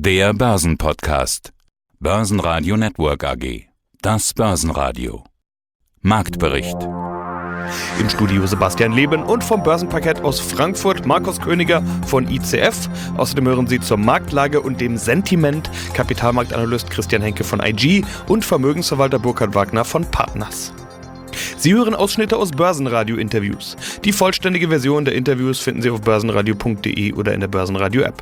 Der Börsenpodcast. Börsenradio Network AG. Das Börsenradio. Marktbericht. Im Studio Sebastian Leben und vom Börsenparkett aus Frankfurt Markus Königer von ICF. Außerdem hören Sie zur Marktlage und dem Sentiment Kapitalmarktanalyst Christian Henke von IG und Vermögensverwalter Burkhard Wagner von Partners. Sie hören Ausschnitte aus Börsenradio-Interviews. Die vollständige Version der Interviews finden Sie auf börsenradio.de oder in der Börsenradio-App.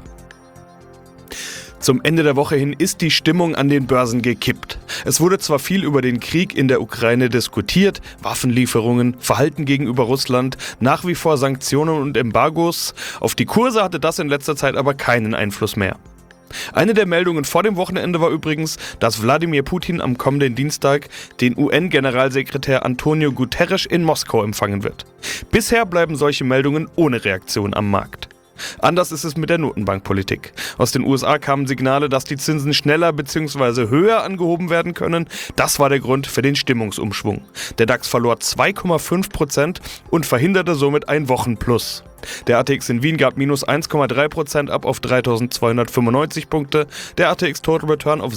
Zum Ende der Woche hin ist die Stimmung an den Börsen gekippt. Es wurde zwar viel über den Krieg in der Ukraine diskutiert, Waffenlieferungen, Verhalten gegenüber Russland, nach wie vor Sanktionen und Embargos. Auf die Kurse hatte das in letzter Zeit aber keinen Einfluss mehr. Eine der Meldungen vor dem Wochenende war übrigens, dass Wladimir Putin am kommenden Dienstag den UN-Generalsekretär Antonio Guterres in Moskau empfangen wird. Bisher bleiben solche Meldungen ohne Reaktion am Markt. Anders ist es mit der Notenbankpolitik. Aus den USA kamen Signale, dass die Zinsen schneller bzw. höher angehoben werden können. Das war der Grund für den Stimmungsumschwung. Der DAX verlor 2,5% und verhinderte somit ein Wochenplus. Der ATX in Wien gab minus 1,3% ab auf 3.295 Punkte, der ATX Total Return auf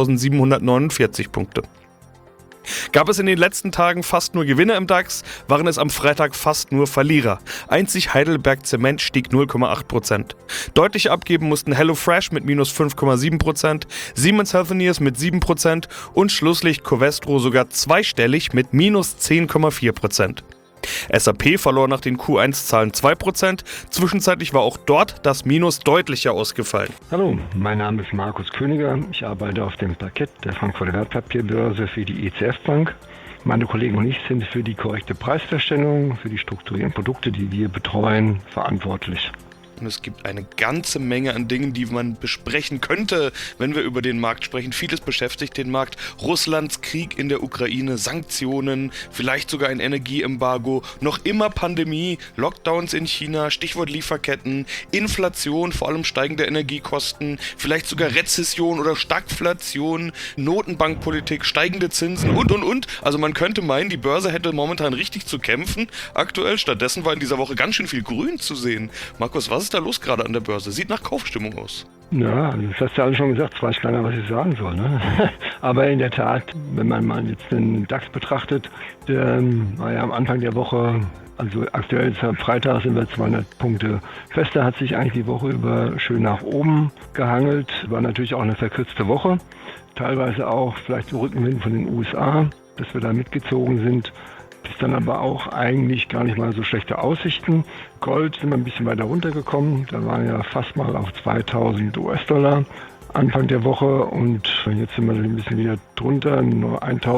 6.749 Punkte. Gab es in den letzten Tagen fast nur Gewinner im DAX, waren es am Freitag fast nur Verlierer. Einzig Heidelberg Zement stieg 0,8%. Deutlich abgeben mussten HelloFresh mit minus 5,7%, Siemens Healthineers mit 7% und Schlusslicht Covestro sogar zweistellig mit minus 10,4%. SAP verlor nach den Q1-Zahlen 2%, zwischenzeitlich war auch dort das Minus deutlicher ausgefallen. Hallo, mein Name ist Markus Königer, ich arbeite auf dem Parkett der Frankfurter Wertpapierbörse für die ICF Bank. Meine Kollegen und ich sind für die korrekte Preisfeststellung, für die strukturierten Produkte, die wir betreuen, verantwortlich. Und es gibt eine ganze Menge an Dingen, die man besprechen könnte, wenn wir über den Markt sprechen. Vieles beschäftigt den Markt. Russlands Krieg in der Ukraine, Sanktionen, vielleicht sogar ein Energieembargo, noch immer Pandemie, Lockdowns in China, Stichwort Lieferketten, Inflation, vor allem steigende Energiekosten, vielleicht sogar Rezession oder Stagflation, Notenbankpolitik, steigende Zinsen und. Also man könnte meinen, die Börse hätte momentan richtig zu kämpfen. Aktuell stattdessen war in dieser Woche ganz schön viel Grün zu sehen. Markus, was ist da los gerade an der Börse? Sieht nach Kaufstimmung aus. Ja, das hast du ja alle schon gesagt, jetzt weiß keiner, was ich sagen soll. Ne? Aber in der Tat, wenn man mal jetzt den DAX betrachtet, der war ja am Anfang der Woche, also aktuell ist am Freitag sind wir 200 Punkte fester, hat sich eigentlich die Woche über schön nach oben gehangelt. War natürlich auch eine verkürzte Woche, teilweise auch vielleicht im Rückenwind von den USA, dass wir da mitgezogen sind. Ist dann aber auch eigentlich gar nicht mal so schlechte Aussichten. Gold sind wir ein bisschen weiter runtergekommen. Da waren ja fast mal auf 2000 US-Dollar Anfang der Woche und jetzt sind wir ein bisschen wieder drunter, nur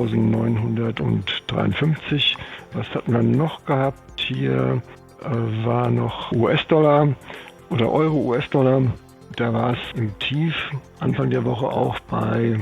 1953. Was hatten wir noch gehabt? Hier war noch US-Dollar oder Euro-US-Dollar. Da war es im Tief Anfang der Woche auch bei,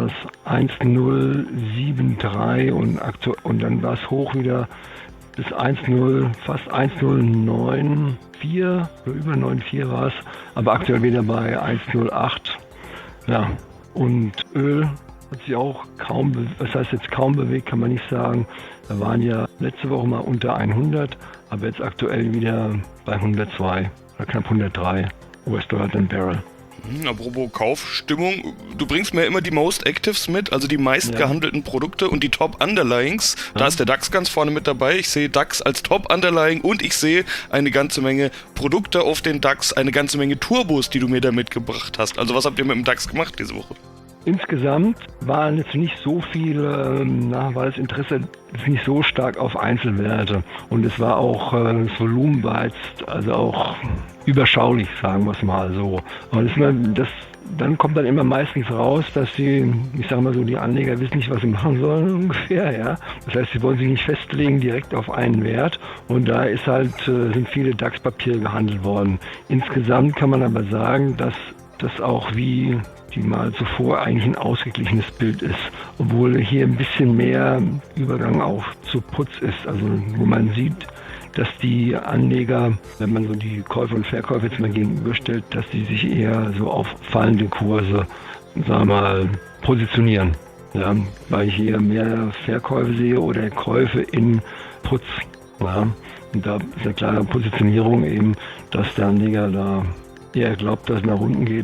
1,073 und dann war es hoch wieder bis 1,0, fast 1,094, über 9,4 war es, aber aktuell wieder bei 1,08. Ja, und Öl hat sich auch kaum bewegt, kann man nicht sagen. Da waren ja letzte Woche mal unter 100, aber jetzt aktuell wieder bei 102 oder knapp 103. US-Dollar den Barrel. Apropos Kaufstimmung, du bringst mir immer die Most Actives mit, also die meist gehandelten Produkte und die Top Underlyings. Da ist der DAX ganz vorne mit dabei. Ich sehe DAX als Top Underlying und ich sehe eine ganze Menge Produkte auf den DAX, eine ganze Menge Turbos, die du mir da mitgebracht hast. Also was habt ihr mit dem DAX gemacht diese Woche? Insgesamt waren jetzt nicht so viele, war das Interesse nicht so stark auf Einzelwerte und es war auch, das Volumen war jetzt also auch überschaulich, sagen wir es mal so. Und dann kommt dann immer meistens raus, dass die Anleger wissen nicht, was sie machen sollen ungefähr, ja. Das heißt, sie wollen sich nicht festlegen direkt auf einen Wert und da sind viele DAX-Papiere gehandelt worden. Insgesamt kann man aber sagen, dass das auch wie die mal zuvor eigentlich ein ausgeglichenes Bild ist, obwohl hier ein bisschen mehr Übergang auch zu Putz ist, also wo man sieht, dass die Anleger, wenn man so die Käufe und Verkäufe jetzt mal gegenüberstellt, dass die sich eher so auf fallende Kurse, sagen wir mal, positionieren. Ja, weil ich hier mehr Verkäufe sehe oder Käufe in Putz. Ja, und da ist eine klare Positionierung eben, dass der Anleger da eher glaubt, dass es nach unten geht,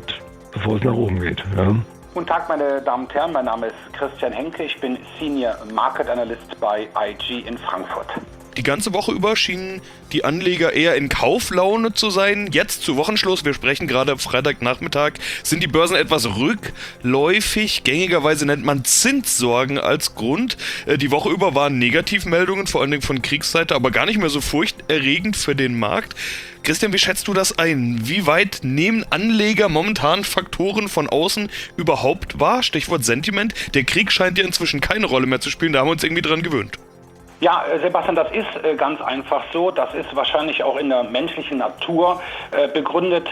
bevor es nach oben geht. Ja. Guten Tag, meine Damen und Herren, mein Name ist Christian Henke, ich bin Senior Market Analyst bei IG in Frankfurt. Die ganze Woche über schienen die Anleger eher in Kauflaune zu sein. Jetzt zu Wochenschluss, wir sprechen gerade Freitagnachmittag, sind die Börsen etwas rückläufig. Gängigerweise nennt man Zinssorgen als Grund. Die Woche über waren Negativmeldungen, vor allen Dingen von Kriegsseite, aber gar nicht mehr so furchterregend für den Markt. Christian, wie schätzt du das ein? Wie weit nehmen Anleger momentan Faktoren von außen überhaupt wahr? Stichwort Sentiment. Der Krieg scheint ja inzwischen keine Rolle mehr zu spielen, da haben wir uns irgendwie dran gewöhnt. Ja, Sebastian, das ist ganz einfach so. Das ist wahrscheinlich auch in der menschlichen Natur begründet.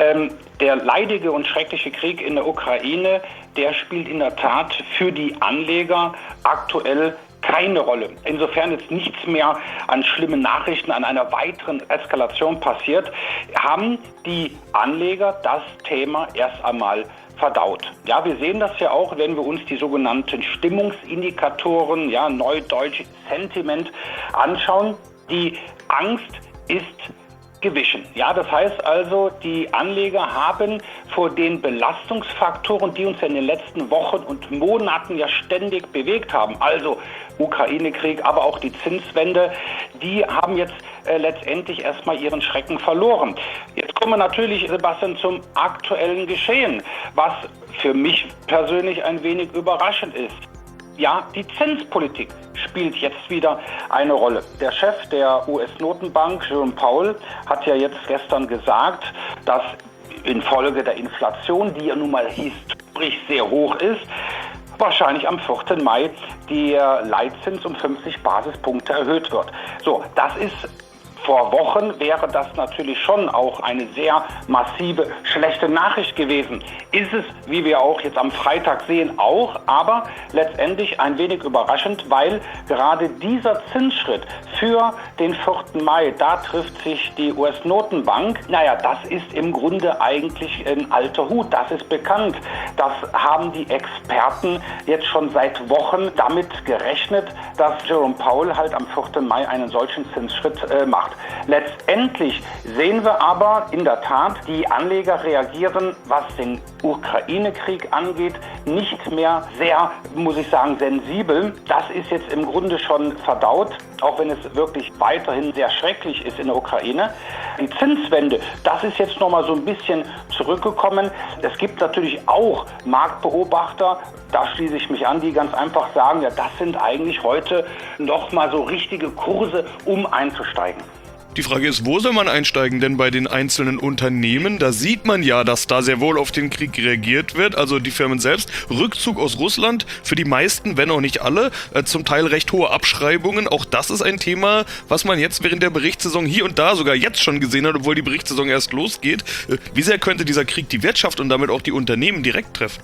Der leidige und schreckliche Krieg in der Ukraine, der spielt in der Tat für die Anleger aktuell keine Rolle. Insofern jetzt nichts mehr an schlimmen Nachrichten, an einer weiteren Eskalation passiert, haben die Anleger das Thema erst einmal verdaut. Ja, wir sehen das ja auch, wenn wir uns die sogenannten Stimmungsindikatoren, ja, neudeutsch Sentiment anschauen. Die Angst ist gewichen. Ja, das heißt also, die Anleger haben vor den Belastungsfaktoren, die uns ja in den letzten Wochen und Monaten ja ständig bewegt haben, also Ukraine-Krieg, aber auch die Zinswende, die haben jetzt letztendlich erstmal ihren Schrecken verloren. Jetzt kommen wir natürlich, Sebastian, zum aktuellen Geschehen, was für mich persönlich ein wenig überraschend ist. Ja, die Zinspolitik spielt jetzt wieder eine Rolle. Der Chef der US-Notenbank, Jerome Powell, hat ja jetzt gestern gesagt, dass infolge der Inflation, die ja nun mal historisch sehr hoch ist, wahrscheinlich am 4. Mai der Leitzins um 50 Basispunkte erhöht wird. So, das ist vor Wochen wäre das natürlich schon auch eine sehr massive, schlechte Nachricht gewesen. Ist es, wie wir auch jetzt am Freitag sehen, auch, aber letztendlich ein wenig überraschend, weil gerade dieser Zinsschritt für den 4. Mai, da trifft sich die US-Notenbank. Naja, das ist im Grunde eigentlich ein alter Hut, das ist bekannt. Das haben die Experten jetzt schon seit Wochen damit gerechnet, dass Jerome Powell halt am 4. Mai einen solchen Zinsschritt macht. Letztendlich sehen wir aber in der Tat, die Anleger reagieren, was den Ukraine-Krieg angeht, nicht mehr sehr, muss ich sagen, sensibel. Das ist jetzt im Grunde schon verdaut, auch wenn es wirklich weiterhin sehr schrecklich ist in der Ukraine. Die Zinswende, das ist jetzt nochmal so ein bisschen zurückgekommen. Es gibt natürlich auch Marktbeobachter, da schließe ich mich an, die ganz einfach sagen, ja, das sind eigentlich heute nochmal so richtige Kurse, um einzusteigen. Die Frage ist, wo soll man einsteigen? Denn bei den einzelnen Unternehmen, da sieht man ja, dass da sehr wohl auf den Krieg reagiert wird. Also die Firmen selbst, Rückzug aus Russland, für die meisten, wenn auch nicht alle, zum Teil recht hohe Abschreibungen. Auch das ist ein Thema, was man jetzt während der Berichtssaison hier und da sogar jetzt schon gesehen hat, obwohl die Berichtssaison erst losgeht. Wie sehr könnte dieser Krieg die Wirtschaft und damit auch die Unternehmen direkt treffen?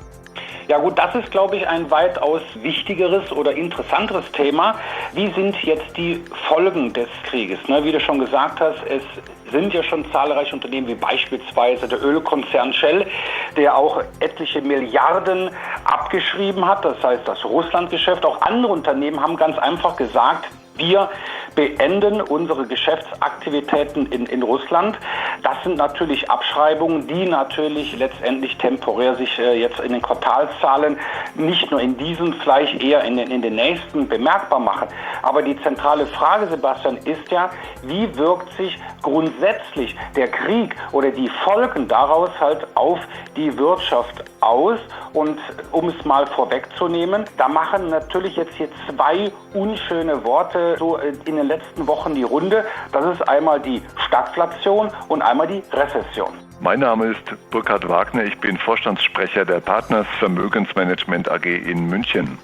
Ja gut, das ist, glaube ich, ein weitaus wichtigeres oder interessanteres Thema. Wie sind jetzt die Folgen des Krieges? Wie du schon gesagt hast, es sind ja schon zahlreiche Unternehmen wie beispielsweise der Ölkonzern Shell, der auch etliche Milliarden abgeschrieben hat. Das heißt, das Russlandgeschäft. Auch andere Unternehmen haben ganz einfach gesagt, wir beenden unsere Geschäftsaktivitäten in Russland. Das sind natürlich Abschreibungen, die natürlich letztendlich temporär sich jetzt in den Quartalszahlen nicht nur in diesem, vielleicht eher in den nächsten bemerkbar machen. Aber die zentrale Frage, Sebastian, ist ja, wie wirkt sich grundsätzlich der Krieg oder die Folgen daraus halt auf die Wirtschaft aus? Und um es mal vorwegzunehmen, da machen natürlich jetzt hier zwei unschöne Worte so in den letzten Wochen die Runde. Das ist einmal die Stagflation und einmal die Rezession. Mein Name ist Burkhard Wagner, ich bin Vorstandssprecher der Partners Vermögensmanagement AG in München.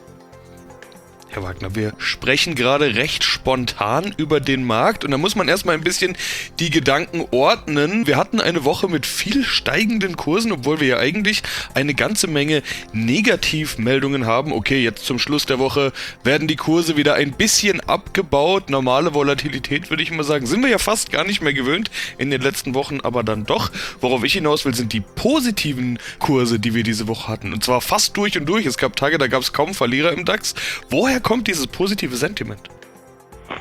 Herr Wagner, wir sprechen gerade recht spontan über den Markt und da muss man erstmal ein bisschen die Gedanken ordnen. Wir hatten eine Woche mit viel steigenden Kursen, obwohl wir ja eigentlich eine ganze Menge Negativmeldungen haben. Okay, jetzt zum Schluss der Woche werden die Kurse wieder ein bisschen abgebaut. Normale Volatilität, würde ich mal sagen, sind wir ja fast gar nicht mehr gewöhnt in den letzten Wochen, aber dann doch. Worauf ich hinaus will, sind die positiven Kurse, die wir diese Woche hatten. Und zwar fast durch und durch. Es gab Tage, da gab es kaum Verlierer im DAX. Woher kommt dieses positive Sentiment?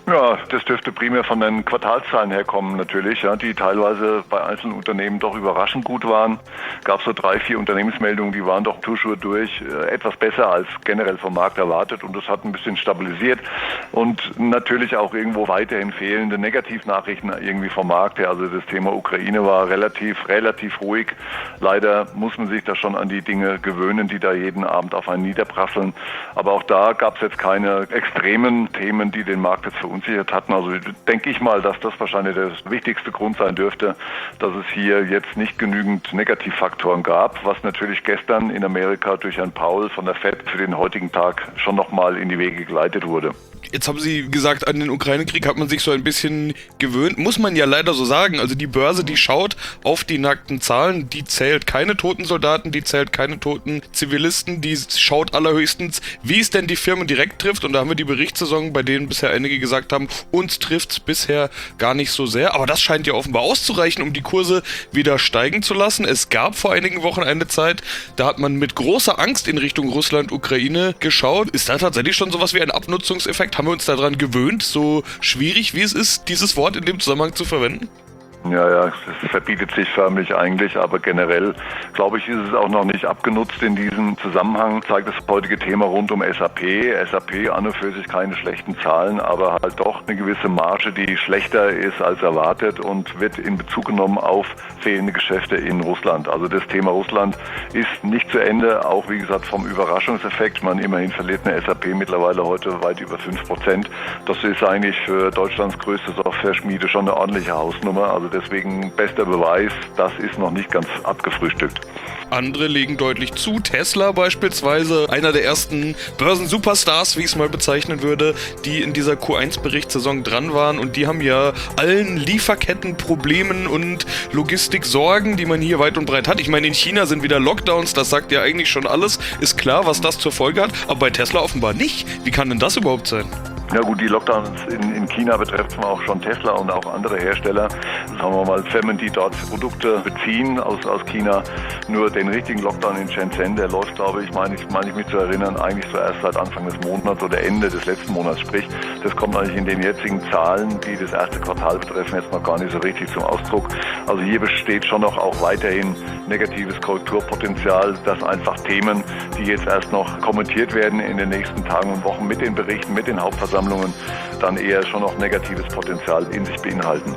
Ja, das dürfte primär von den Quartalszahlen herkommen natürlich, ja, die teilweise bei einzelnen Unternehmen doch überraschend gut waren. Gab so 3, 4 Unternehmensmeldungen, die waren doch Tuschur durch etwas besser als generell vom Markt erwartet und das hat ein bisschen stabilisiert und natürlich auch irgendwo weiterhin fehlende Negativnachrichten irgendwie vom Markt her. Also das Thema Ukraine war relativ ruhig. Leider muss man sich da schon an die Dinge gewöhnen, die da jeden Abend auf einen niederprasseln. Aber auch da gab es jetzt keine extremen Themen, die den Markt jetzt verunsichert hatten. Also denke ich mal, dass das wahrscheinlich der wichtigste Grund sein dürfte, dass es hier jetzt nicht genügend Negativfaktoren gab, was natürlich gestern in Amerika durch Herrn Powell von der Fed für den heutigen Tag schon nochmal in die Wege geleitet wurde. Jetzt haben Sie gesagt, an den Ukraine-Krieg hat man sich so ein bisschen gewöhnt. Muss man ja leider so sagen. Also die Börse, die schaut auf die nackten Zahlen, die zählt keine toten Soldaten, die zählt keine toten Zivilisten, die schaut allerhöchstens, wie es denn die Firmen direkt trifft. Und da haben wir die Berichtssaison, bei denen bisher einige gesagt haben, uns trifft es bisher gar nicht so sehr. Aber das scheint ja offenbar auszureichen, um die Kurse wieder steigen zu lassen. Es gab vor einigen Wochen eine Zeit, da hat man mit großer Angst in Richtung Russland, Ukraine geschaut. Ist da tatsächlich schon sowas wie ein Abnutzungseffekt? Haben wir uns daran gewöhnt, so schwierig wie es ist, dieses Wort in dem Zusammenhang zu verwenden? Ja, es verbietet sich förmlich eigentlich, aber generell, glaube ich, ist es auch noch nicht abgenutzt in diesem Zusammenhang. Zeigt das heutige Thema rund um SAP. SAP an und für sich keine schlechten Zahlen, aber halt doch eine gewisse Marge, die schlechter ist als erwartet und wird in Bezug genommen auf fehlende Geschäfte in Russland. Also das Thema Russland ist nicht zu Ende, auch wie gesagt vom Überraschungseffekt. Immerhin verliert eine SAP mittlerweile heute weit über 5%. Das ist eigentlich für Deutschlands größte Software-Schmiede schon eine ordentliche Hausnummer. Also deswegen bester Beweis, das ist noch nicht ganz abgefrühstückt. Andere legen deutlich zu. Tesla beispielsweise, einer der ersten Börsen-Superstars, wie ich es mal bezeichnen würde, die in dieser Q1-Berichtssaison dran waren. Und die haben ja allen Lieferkettenproblemen und Logistiksorgen, die man hier weit und breit hat. Ich meine, in China sind wieder Lockdowns, das sagt ja eigentlich schon alles. Ist klar, was das zur Folge hat, aber bei Tesla offenbar nicht. Wie kann denn das überhaupt sein? Ja gut, die Lockdowns in China betreffen auch schon Tesla und auch andere Hersteller. Sagen wir mal Firmen, die dort Produkte beziehen aus China. Nur den richtigen Lockdown in Shenzhen, der läuft, glaube ich, meine ich mich zu erinnern, eigentlich so erst seit Anfang des Monats oder Ende des letzten Monats. Sprich, das kommt eigentlich in den jetzigen Zahlen, die das erste Quartal betreffen, jetzt noch gar nicht so richtig zum Ausdruck. Also hier besteht schon noch auch weiterhin negatives Korrekturpotenzial, dass einfach Themen, die jetzt erst noch kommentiert werden in den nächsten Tagen und Wochen mit den Berichten, mit den Hauptversammlungen, dann eher schon noch negatives Potenzial in sich beinhalten.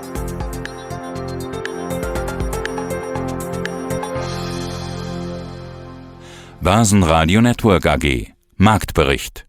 Börsenradio Network AG. Marktbericht.